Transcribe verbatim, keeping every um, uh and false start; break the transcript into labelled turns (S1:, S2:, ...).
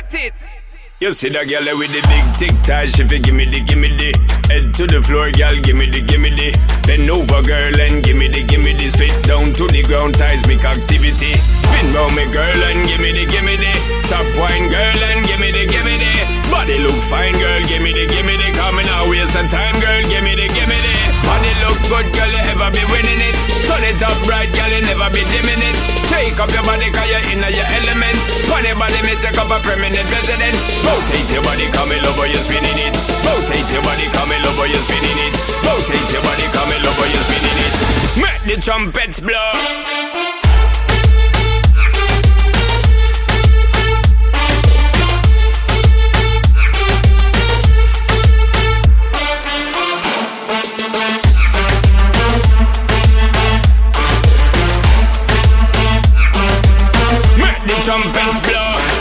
S1: Set it.
S2: You see the girl with the big tic tac, she fi gimme the, gimme the. Head to the floor, girl, gimme the, gimme the. Bend over, girl, and gimme the, gimme the. Spit down to the ground, seismic activity. Spin round me, girl, and gimme the, gimme the. Top wine, girl, and gimme the, gimme the. Body look fine, girl, gimme the, gimme the. Coming out, waste some time, girl, gimme the, gimme the. Body look good, girl, you ever be winning it. Turn it up right, girl, you never be dimming it. Shake up your body, cause you're in your element. Funny body, me take up a permanent residence. Rotate your body, come in over, you're spinning it. Rotate your body, come in over, you're spinning it. Rotate your body, come in over, you're spinning it. Make the trumpets blow. Make the trumpets blow.